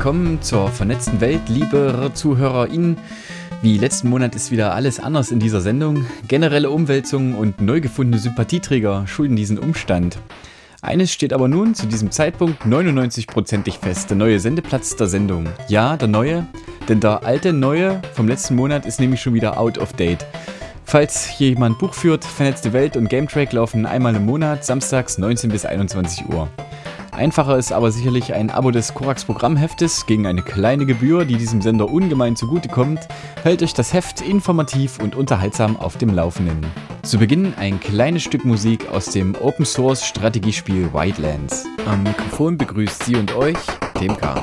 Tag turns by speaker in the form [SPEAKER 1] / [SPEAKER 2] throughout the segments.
[SPEAKER 1] willkommen zur vernetzten Welt, liebe ZuhörerInnen. Wie letzten Monat ist wieder alles anders in dieser Sendung. Generelle Umwälzungen und neu gefundene Sympathieträger schulden diesen Umstand. Eines steht aber nun zu diesem Zeitpunkt 99%ig fest, der neue Sendeplatz der Sendung. Ja, der neue, denn der alte neue vom letzten Monat ist nämlich schon wieder out of date. Falls jemand Buch führt, Vernetzte Welt und Gametrack laufen einmal im Monat, samstags 19 bis 21 Uhr. Einfacher ist aber sicherlich ein Abo des Korax Programmheftes gegen eine kleine Gebühr, die diesem Sender ungemein zugutekommt, hält euch das Heft informativ und unterhaltsam auf dem Laufenden. Zu Beginn ein kleines Stück Musik aus dem Open Source Strategiespiel Wildlands. Am Mikrofon begrüßt Sie und euch TMK.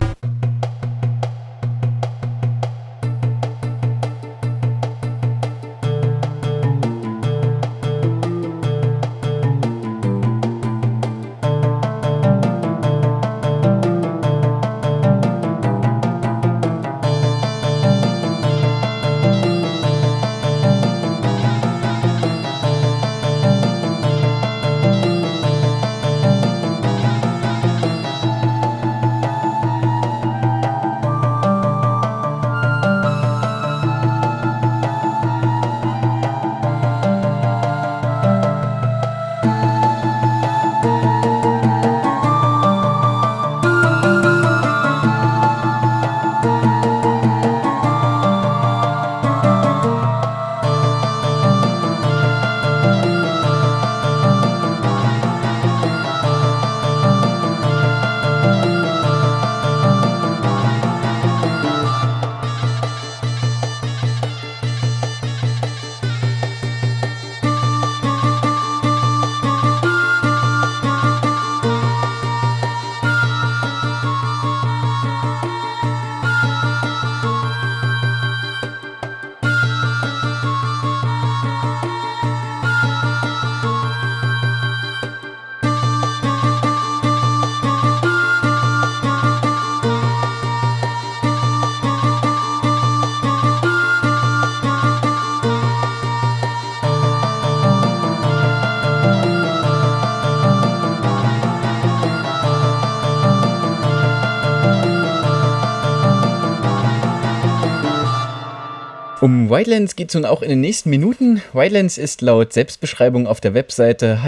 [SPEAKER 1] Um Wildlands geht es nun auch in den nächsten Minuten. Wildlands ist laut Selbstbeschreibung auf der Webseite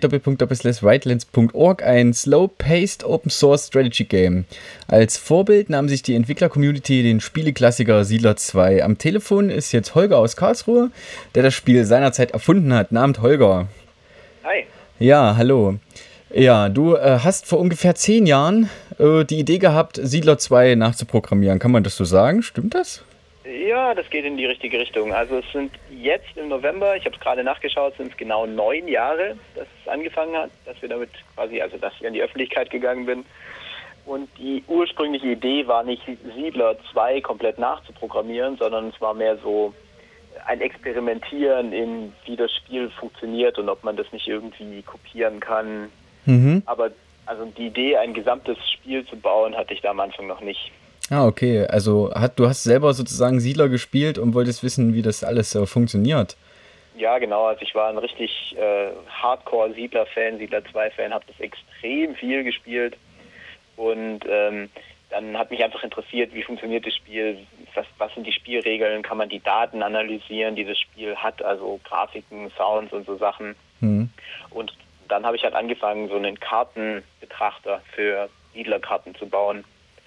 [SPEAKER 1] http://wildlands.org ein slow-paced Open-Source Strategy Game. Als Vorbild nahm sich die Entwickler-Community den Spieleklassiker Siedler 2. Am Telefon ist jetzt Holger aus Karlsruhe, der das Spiel seinerzeit erfunden hat. Namens Holger.
[SPEAKER 2] Hi.
[SPEAKER 1] Ja, hallo. Ja, du hast vor ungefähr 10 Jahren die Idee gehabt, Siedler 2 nachzuprogrammieren. Kann man das so sagen? Stimmt das?
[SPEAKER 2] Ja, das geht in die richtige Richtung. Also es sind jetzt im November, ich habe es gerade nachgeschaut, sind es genau 9 Jahre, dass es angefangen hat, dass wir damit quasi, also dass ich an die Öffentlichkeit gegangen bin. Und die ursprüngliche Idee war nicht, Siedler 2 komplett nachzuprogrammieren, sondern es war mehr so ein Experimentieren in, wie das Spiel funktioniert und ob man das nicht irgendwie kopieren kann. Aber also die Idee, ein gesamtes Spiel zu bauen, hatte ich da am Anfang noch nicht.
[SPEAKER 1] Ah, okay. Also du hast selber sozusagen Siedler gespielt und wolltest wissen, wie das alles funktioniert.
[SPEAKER 2] Ja, genau. Also ich war ein richtig Hardcore-Siedler-Fan, Siedler 2-Fan, habe das extrem viel gespielt. Und dann hat mich einfach interessiert, wie funktioniert das Spiel, was sind die Spielregeln, kann man die Daten analysieren, die das Spiel hat, also Grafiken, Sounds und so Sachen. Und dann habe ich halt angefangen, so einen Kartenbetrachter für Siedlerkarten zu bauen.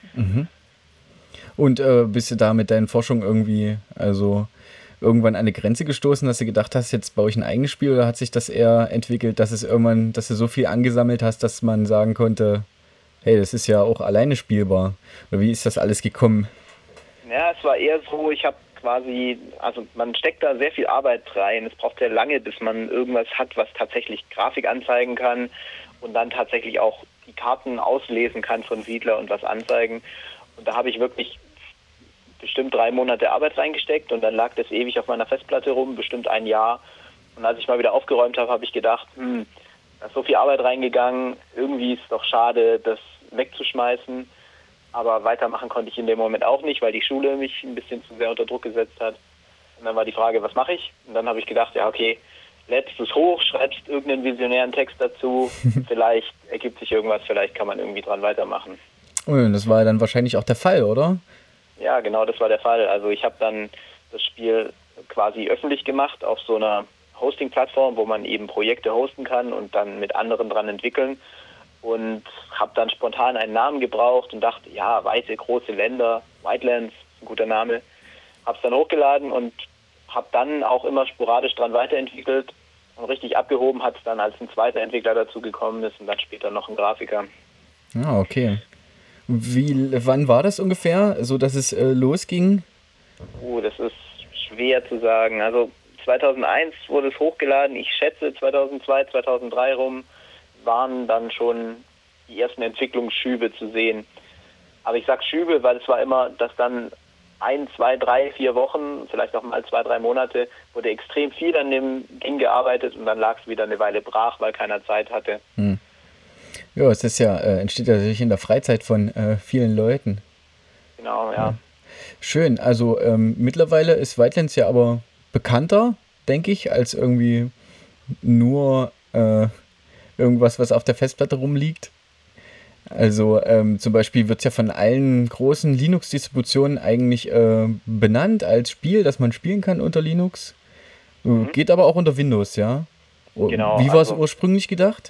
[SPEAKER 1] Und bist du da mit deinen Forschungen irgendwie, also irgendwann an eine Grenze gestoßen, dass du gedacht hast, jetzt baue ich ein eigenes Spiel, oder hat sich das eher entwickelt, dass es irgendwann, dass du so viel angesammelt hast, dass man sagen konnte, hey, das ist ja auch alleine spielbar? Oder wie ist das alles gekommen?
[SPEAKER 2] Ja, es war eher so, ich habe quasi, also man steckt da sehr viel Arbeit rein, es braucht sehr lange, bis man irgendwas hat, was tatsächlich Grafik anzeigen kann und dann tatsächlich auch die Karten auslesen kann von Siedler und was anzeigen. Und da habe ich wirklich bestimmt 3 Monate Arbeit reingesteckt und dann lag das ewig auf meiner Festplatte rum, bestimmt 1 Jahr. Und als ich mal wieder aufgeräumt habe, habe ich gedacht, da ist so viel Arbeit reingegangen, irgendwie ist es doch schade, das wegzuschmeißen. Aber weitermachen konnte ich in dem Moment auch nicht, weil die Schule mich ein bisschen zu sehr unter Druck gesetzt hat. Und dann war die Frage, was mache ich? Und dann habe ich gedacht, ja okay, lädst es hoch, schreibst irgendeinen visionären Text dazu, vielleicht ergibt sich irgendwas, vielleicht kann man irgendwie dran weitermachen.
[SPEAKER 1] Und das war dann wahrscheinlich auch der Fall, oder?
[SPEAKER 2] Ja, genau, das war der Fall. Also ich habe dann das Spiel quasi öffentlich gemacht auf so einer Hosting-Plattform, wo man eben Projekte hosten kann und dann mit anderen dran entwickeln. Und habe dann spontan einen Namen gebraucht und dachte, ja, weite, große Länder, Whitelands, ein guter Name. Habe es dann hochgeladen und habe dann auch immer sporadisch dran weiterentwickelt. Und richtig abgehoben hat es dann, als ein zweiter Entwickler dazu gekommen ist und dann später noch ein Grafiker.
[SPEAKER 1] Ah, okay. Wann war das ungefähr, so dass es losging?
[SPEAKER 2] Das ist schwer zu sagen. Also 2001 wurde es hochgeladen. Ich schätze 2002, 2003 rum waren dann schon die ersten Entwicklungsschübe zu sehen. Aber ich sage Schübe, weil es war immer, dass dann 1, 2, 3, 4 Wochen, vielleicht auch mal 2, 3 Monate, wurde extrem viel an dem Ding gearbeitet und dann lag es wieder eine Weile brach, weil keiner Zeit hatte.
[SPEAKER 1] Ja, es ist ja, entsteht ja natürlich in der Freizeit von vielen Leuten.
[SPEAKER 2] Genau, ja.
[SPEAKER 1] Schön, also mittlerweile ist Wildlands ja aber bekannter, denke ich, als irgendwie nur irgendwas, was auf der Festplatte rumliegt. Also zum Beispiel wird es ja von allen großen Linux-Distributionen eigentlich benannt als Spiel, das man spielen kann unter Linux. Geht aber auch unter Windows, ja?
[SPEAKER 2] Genau,
[SPEAKER 1] Wie war es ursprünglich gedacht?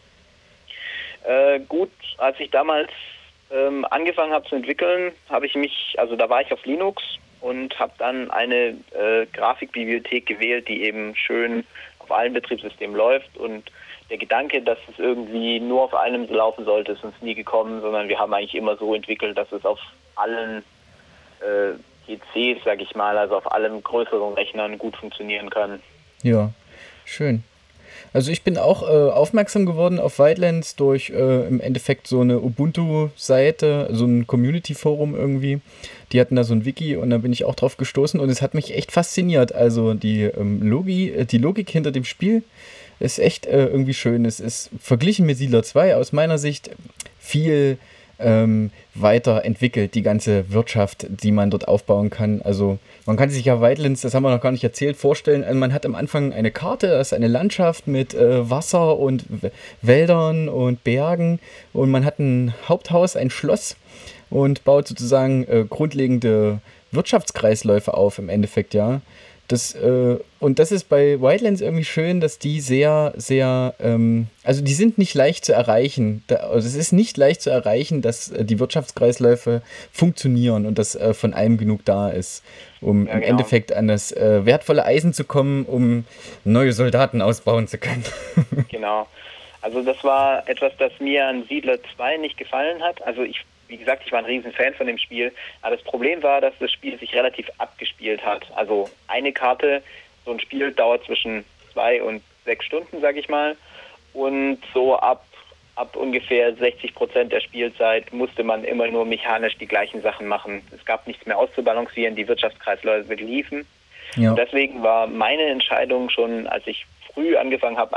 [SPEAKER 2] Gut, als ich damals angefangen habe zu entwickeln, da war ich auf Linux und habe dann eine Grafikbibliothek gewählt, die eben schön auf allen Betriebssystemen läuft, und der Gedanke, dass es irgendwie nur auf einem laufen sollte, ist uns nie gekommen, sondern wir haben eigentlich immer so entwickelt, dass es auf allen PCs, sag ich mal, also auf allen größeren Rechnern gut funktionieren kann.
[SPEAKER 1] Ja, schön. Also ich bin auch aufmerksam geworden auf Wildlands durch im Endeffekt so eine Ubuntu-Seite, so ein Community-Forum irgendwie. Die hatten da so ein Wiki und da bin ich auch drauf gestoßen und es hat mich echt fasziniert. Also die Logik hinter dem Spiel ist echt irgendwie schön. Es ist verglichen mit Siedler 2 aus meiner Sicht viel weiterentwickelt, die ganze Wirtschaft, die man dort aufbauen kann. Also man kann sich ja Wildlands, das haben wir noch gar nicht erzählt, vorstellen. Man hat am Anfang eine Karte, das ist eine Landschaft mit Wasser und Wäldern und Bergen, und man hat ein Haupthaus, ein Schloss, und baut sozusagen grundlegende Wirtschaftskreisläufe auf im Endeffekt, ja. Und das ist bei Wildlands irgendwie schön, dass die sehr, sehr, also die sind nicht leicht zu erreichen. Also es ist nicht leicht zu erreichen, dass die Wirtschaftskreisläufe funktionieren und dass von allem genug da ist, um im Endeffekt an das wertvolle Eisen zu kommen, um neue Soldaten ausbauen zu können.
[SPEAKER 2] Genau. Also das war etwas, das mir an Siedler 2 nicht gefallen hat. Also wie gesagt, ich war ein Riesenfan von dem Spiel, aber das Problem war, dass das Spiel sich relativ abgespielt hat. Also eine Karte, so ein Spiel dauert zwischen 2 und 6 Stunden, sag ich mal, und so ab ungefähr 60% der Spielzeit musste man immer nur mechanisch die gleichen Sachen machen. Es gab nichts mehr auszubalancieren, die Wirtschaftskreisläufe liefen. Ja. Und deswegen war meine Entscheidung schon, als ich früh angefangen habe,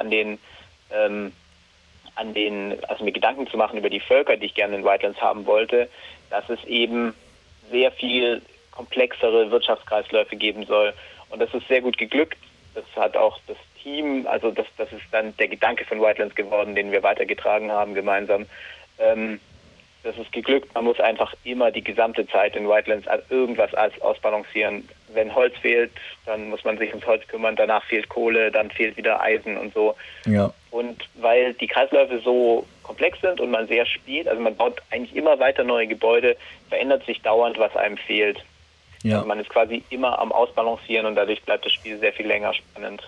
[SPEAKER 2] also mir Gedanken zu machen über die Völker, die ich gerne in Wildlands haben wollte, dass es eben sehr viel komplexere Wirtschaftskreisläufe geben soll. Und das ist sehr gut geglückt. Das hat auch das Team, also das ist dann der Gedanke von Wildlands geworden, den wir weitergetragen haben gemeinsam. Das ist geglückt. Man muss einfach immer die gesamte Zeit in Wildlands irgendwas ausbalancieren. Wenn Holz fehlt, dann muss man sich ums Holz kümmern, danach fehlt Kohle, dann fehlt wieder Eisen und so. Ja. Und weil die Kreisläufe so komplex sind und man sehr spielt, also man baut eigentlich immer weiter neue Gebäude, verändert sich dauernd, was einem fehlt. Ja. Also man ist quasi immer am Ausbalancieren und dadurch bleibt das Spiel sehr viel länger spannend.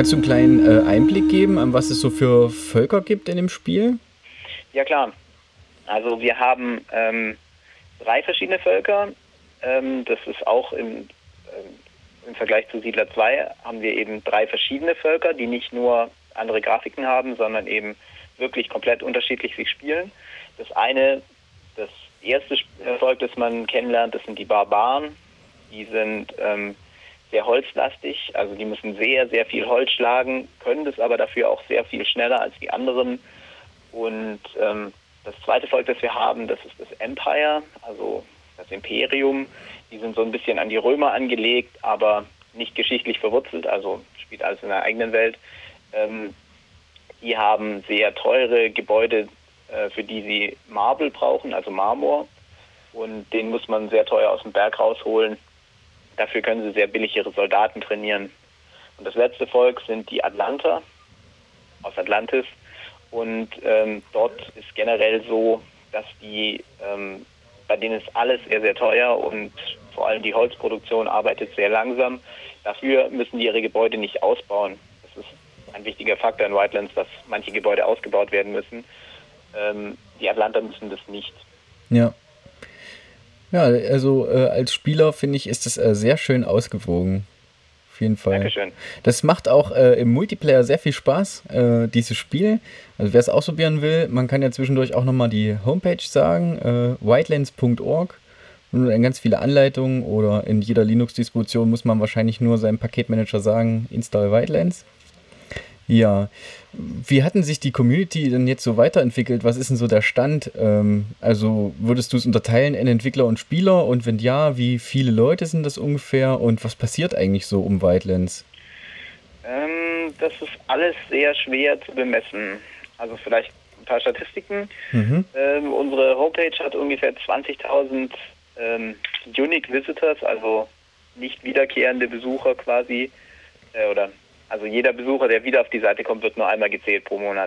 [SPEAKER 1] Kannst du einen kleinen Einblick geben, an was es so für Völker gibt in dem Spiel?
[SPEAKER 2] Ja klar. Also wir haben 3 verschiedene Völker. Das ist auch im Vergleich zu Siedler 2 haben wir eben 3 verschiedene Völker, die nicht nur andere Grafiken haben, sondern eben wirklich komplett unterschiedlich sich spielen. Das erste Volk, das man kennenlernt, das sind die Barbaren. Die sind sehr holzlastig, also die müssen sehr, sehr viel Holz schlagen, können das aber dafür auch sehr viel schneller als die anderen. Und das zweite Volk, das wir haben, das ist das Empire, also das Imperium. Die sind so ein bisschen an die Römer angelegt, aber nicht geschichtlich verwurzelt, also spielt alles in der eigenen Welt. Die haben sehr teure Gebäude, für die sie Marble brauchen, also Marmor. Und den muss man sehr teuer aus dem Berg rausholen. Dafür können sie sehr billig ihre Soldaten trainieren. Und das letzte Volk sind die Atlanter aus Atlantis. Und dort ist generell so, dass bei denen ist alles sehr, sehr teuer und vor allem die Holzproduktion arbeitet sehr langsam. Dafür müssen die ihre Gebäude nicht ausbauen. Das ist ein wichtiger Faktor in Wildlands, dass manche Gebäude ausgebaut werden müssen. Die Atlanter müssen das nicht.
[SPEAKER 1] Ja. Ja, also als Spieler finde ich, ist das sehr schön ausgewogen. Auf jeden Fall.
[SPEAKER 2] Dankeschön.
[SPEAKER 1] Das macht auch im Multiplayer sehr viel Spaß, dieses Spiel. Also wer es ausprobieren will, man kann ja zwischendurch auch nochmal die Homepage sagen, wildlands.org. Und dann ganz viele Anleitungen oder in jeder Linux-Distribution muss man wahrscheinlich nur seinem Paketmanager sagen, install Wildlands. Ja, wie hatten sich die Community denn jetzt so weiterentwickelt? Was ist denn so der Stand? Also würdest du es unterteilen in Entwickler und Spieler? Und wenn ja, wie viele Leute sind das ungefähr? Und was passiert eigentlich so um Wildlands?
[SPEAKER 2] Das ist alles sehr schwer zu bemessen. Also vielleicht ein paar Statistiken. Unsere Homepage hat ungefähr 20.000 Unique Visitors, also nicht wiederkehrende Besucher quasi, also jeder Besucher, der wieder auf die Seite kommt, wird nur einmal gezählt pro Monat.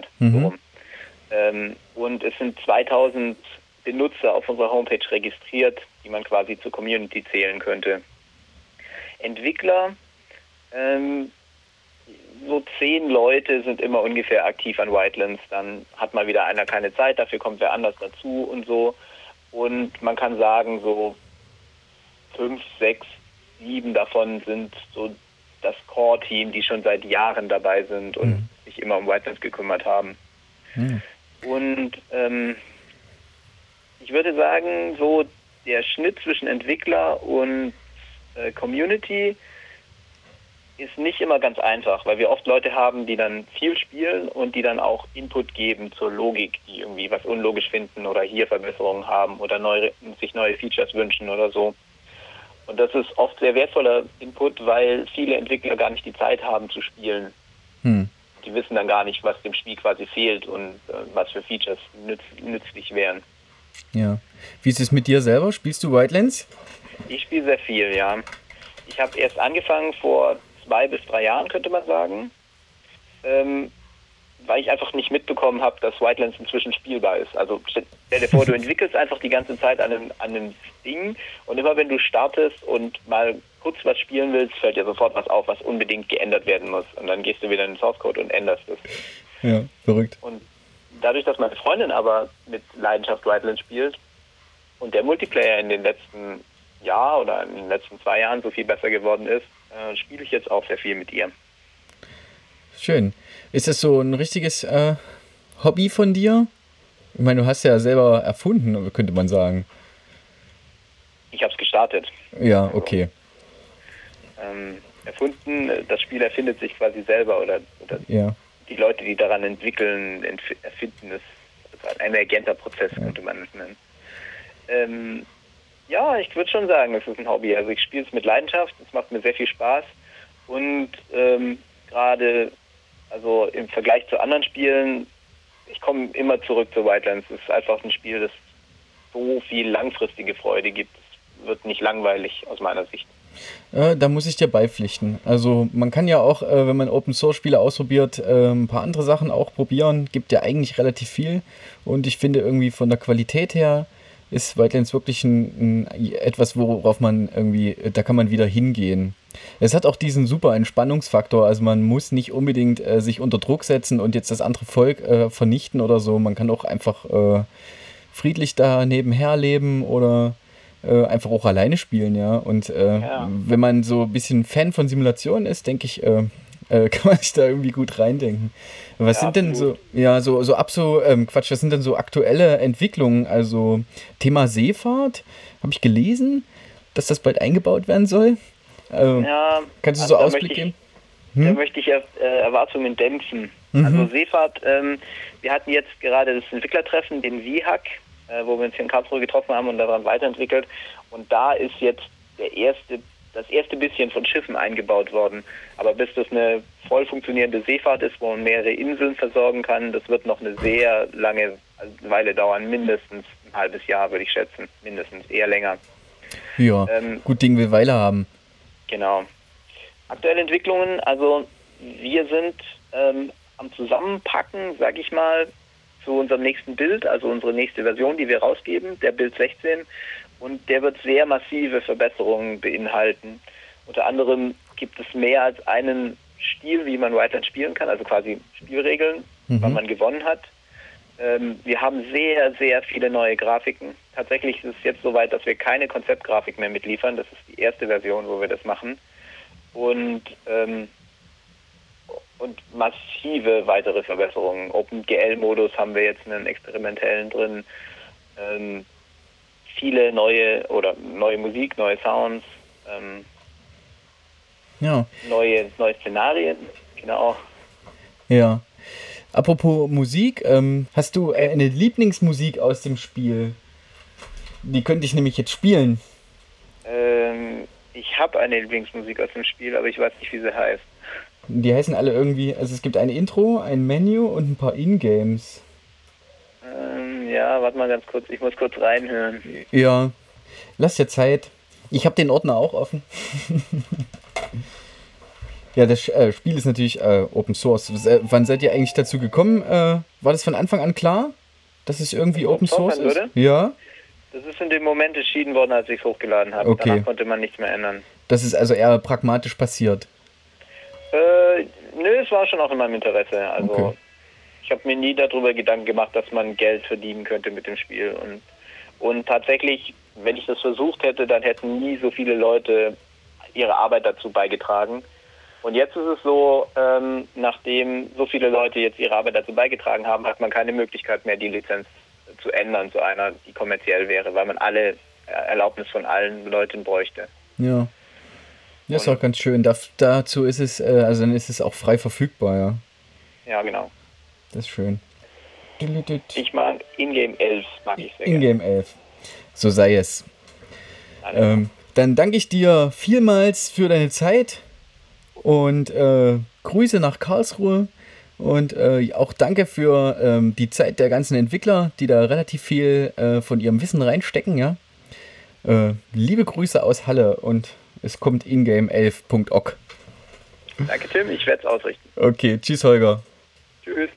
[SPEAKER 2] Und es sind 2000 Benutzer auf unserer Homepage registriert, die man quasi zur Community zählen könnte. Entwickler, so 10 Leute sind immer ungefähr aktiv an Wildlands. Dann hat mal wieder einer keine Zeit, dafür kommt wer anders dazu und so. Und man kann sagen, so 5, 6, 7 davon sind so das Core-Team, die schon seit Jahren dabei sind und sich immer um Wildlands gekümmert haben. Und ich würde sagen, so der Schnitt zwischen Entwickler und Community ist nicht immer ganz einfach, weil wir oft Leute haben, die dann viel spielen und die dann auch Input geben zur Logik, die irgendwie was unlogisch finden oder hier Verbesserungen haben oder sich neue Features wünschen oder so. Und das ist oft sehr wertvoller Input, weil viele Entwickler gar nicht die Zeit haben zu spielen. Die wissen dann gar nicht, was dem Spiel quasi fehlt und was für Features nützlich wären.
[SPEAKER 1] Ja. Wie ist es mit dir selber? Spielst du Wildlands?
[SPEAKER 2] Ich spiele sehr viel, ja. Ich habe erst angefangen vor 2 bis 3 Jahren, könnte man sagen, weil ich einfach nicht mitbekommen habe, dass Wildlands inzwischen spielbar ist. Also stell dir vor, du entwickelst einfach die ganze Zeit an einem Ding und immer wenn du startest und mal kurz was spielen willst, fällt dir sofort was auf, was unbedingt geändert werden muss. Und dann gehst du wieder in den Source Code und änderst es.
[SPEAKER 1] Ja, verrückt.
[SPEAKER 2] Und dadurch, dass meine Freundin aber mit Leidenschaft Wildlands spielt und der Multiplayer in den letzten Jahr oder in den letzten 2 Jahren so viel besser geworden ist, spiele ich jetzt auch sehr viel mit ihr.
[SPEAKER 1] Schön. Ist das so ein richtiges Hobby von dir? Ich meine, du hast ja selber erfunden, könnte man sagen.
[SPEAKER 2] Ich habe es gestartet.
[SPEAKER 1] Ja, okay.
[SPEAKER 2] Erfunden, das Spiel erfindet sich quasi selber oder
[SPEAKER 1] ja.
[SPEAKER 2] Die Leute, die daran entwickeln, erfinden es. Also ein emergenter Prozess, könnte man es nennen. Ja, ich würde schon sagen, es ist ein Hobby. Also ich spiele es mit Leidenschaft, es macht mir sehr viel Spaß und gerade also im Vergleich zu anderen Spielen, ich komme immer zurück zu Wildlands. Es ist einfach ein Spiel, das so viel langfristige Freude gibt. Es wird nicht langweilig aus meiner Sicht.
[SPEAKER 1] Da muss ich dir beipflichten. Also man kann ja auch, wenn man Open-Source-Spiele ausprobiert, ein paar andere Sachen auch probieren. Gibt ja eigentlich relativ viel. Und ich finde irgendwie von der Qualität her ist Wildlands wirklich etwas, worauf man irgendwie, da kann man wieder hingehen. Es hat auch diesen super Entspannungsfaktor, also man muss nicht unbedingt sich unter Druck setzen und jetzt das andere Volk vernichten oder so. Man kann auch einfach friedlich da nebenher leben oder einfach auch alleine spielen, ja. Und wenn man so ein bisschen Fan von Simulationen ist, denke ich, kann man sich da irgendwie gut reindenken. Was sind denn so, was sind denn so aktuelle Entwicklungen? Also Thema Seefahrt, habe ich gelesen, dass das bald eingebaut werden soll. Kannst du so Ausblick geben?
[SPEAKER 2] Da möchte ich Erwartungen dämpfen. Also Seefahrt, wir hatten jetzt gerade das Entwicklertreffen, den VHAC, wo wir uns hier in Karlsruhe getroffen haben und daran weiterentwickelt. Und da ist jetzt das erste bisschen von Schiffen eingebaut worden. Aber bis das eine voll funktionierende Seefahrt ist, wo man mehrere Inseln versorgen kann, das wird noch eine sehr lange Weile dauern. Mindestens ein halbes Jahr, würde ich schätzen. Mindestens, eher länger.
[SPEAKER 1] Ja, gut Ding will Weile haben.
[SPEAKER 2] Genau. Aktuelle Entwicklungen, also wir sind am Zusammenpacken, sag ich mal, zu unserem nächsten Bild, also unsere nächste Version, die wir rausgeben, der Bild 16. Und der wird sehr massive Verbesserungen beinhalten. Unter anderem gibt es mehr als einen Stil, wie man Wildlands spielen kann, also quasi Spielregeln, wann man gewonnen hat. Wir haben sehr, sehr viele neue Grafiken. Tatsächlich ist es jetzt soweit, dass wir keine Konzeptgrafik mehr mitliefern. Das ist die erste Version, wo wir das machen. Und massive weitere Verbesserungen. OpenGL-Modus haben wir jetzt einen experimentellen drin. Viele neue Musik, neue Sounds, neue Szenarien, genau.
[SPEAKER 1] Ja. Apropos Musik, hast du eine Lieblingsmusik aus dem Spiel? Die könnte ich nämlich jetzt spielen.
[SPEAKER 2] Ich habe eine Lieblingsmusik aus dem Spiel, aber ich weiß nicht, wie sie heißt.
[SPEAKER 1] Die heißen alle irgendwie, also es gibt ein Intro, ein Menü und ein paar Ingames.
[SPEAKER 2] Ja, warte mal ganz kurz, ich muss kurz reinhören.
[SPEAKER 1] Ja, lass dir Zeit. Ich habe den Ordner auch offen. Ja, das Spiel ist natürlich Open Source. Wann seid ihr eigentlich dazu gekommen? War das von Anfang an klar, dass es irgendwie Open Source ist? Ja.
[SPEAKER 2] Das ist in dem Moment entschieden worden, als ich es hochgeladen habe.
[SPEAKER 1] Okay.
[SPEAKER 2] Danach konnte man nichts mehr ändern.
[SPEAKER 1] Das ist also eher pragmatisch passiert?
[SPEAKER 2] Nö, es war schon auch in meinem Interesse. Also okay. Ich habe mir nie darüber Gedanken gemacht, dass man Geld verdienen könnte mit dem Spiel. Und tatsächlich, wenn ich das versucht hätte, dann hätten nie so viele Leute ihre Arbeit dazu beigetragen. Und jetzt ist es so, nachdem so viele Leute jetzt ihre Arbeit dazu beigetragen haben, hat man keine Möglichkeit mehr, die Lizenz zu ändern zu einer, die kommerziell wäre, weil man alle Erlaubnis von allen Leuten bräuchte.
[SPEAKER 1] Ja. Ja, ist auch ganz schön. Dazu ist es, also dann ist es auch frei verfügbar, ja.
[SPEAKER 2] Ja, genau.
[SPEAKER 1] Das ist schön.
[SPEAKER 2] Ich mag Ingame 11, mag ich sehr
[SPEAKER 1] Ingame 11. So sei es. Dann danke ich dir vielmals für deine Zeit und Grüße nach Karlsruhe und auch danke für die Zeit der ganzen Entwickler, die da relativ viel von ihrem Wissen reinstecken, ja. Liebe Grüße aus Halle und es kommt ingame11.org.
[SPEAKER 2] Danke Tim, ich werde es ausrichten.
[SPEAKER 1] Okay, tschüss Holger.
[SPEAKER 2] Tschüss.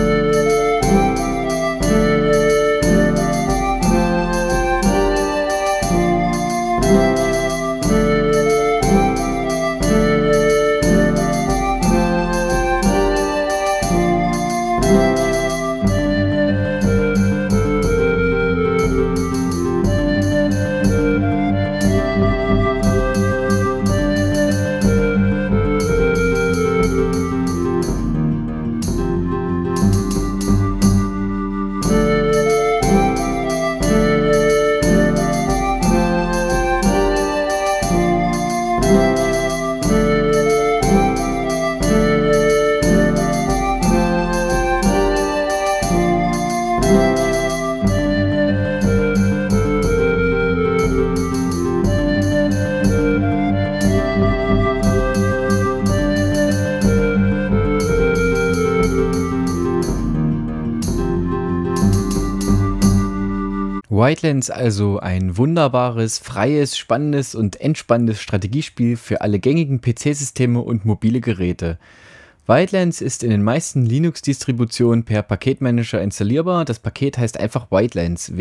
[SPEAKER 1] Wildlands also ein wunderbares, freies, spannendes und entspannendes Strategiespiel für alle gängigen PC-Systeme und mobile Geräte. Wildlands ist in den meisten Linux-Distributionen per Paketmanager installierbar. Das Paket heißt einfach Wildlands,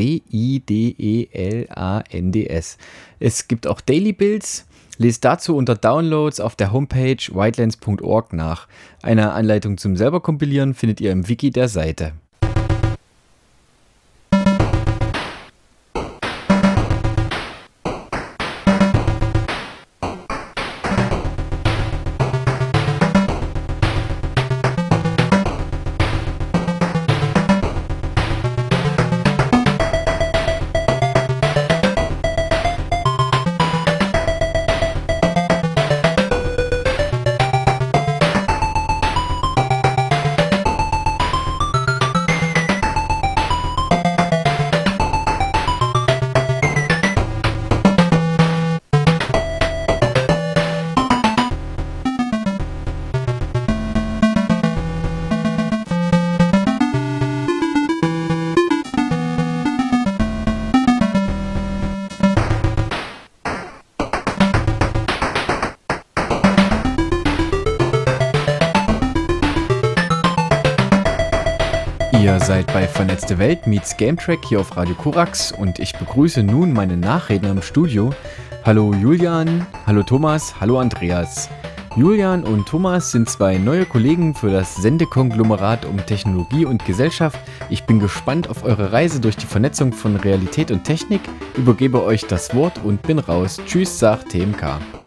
[SPEAKER 1] Widellands. Es gibt auch Daily Builds. Lest dazu unter Downloads auf der Homepage wildlands.org nach. Eine Anleitung zum selber kompilieren findet ihr im Wiki der Seite. Ihr seid bei Vernetzte Welt meets Gametrack hier auf Radio Korax und ich begrüße nun meine Nachredner im Studio. Hallo Julian, hallo Thomas, hallo Andreas. Julian und Thomas sind zwei neue Kollegen für das Sendekonglomerat um Technologie und Gesellschaft. Ich bin gespannt auf eure Reise durch die Vernetzung von Realität und Technik, übergebe euch das Wort und bin raus. Tschüss, sagt TMK.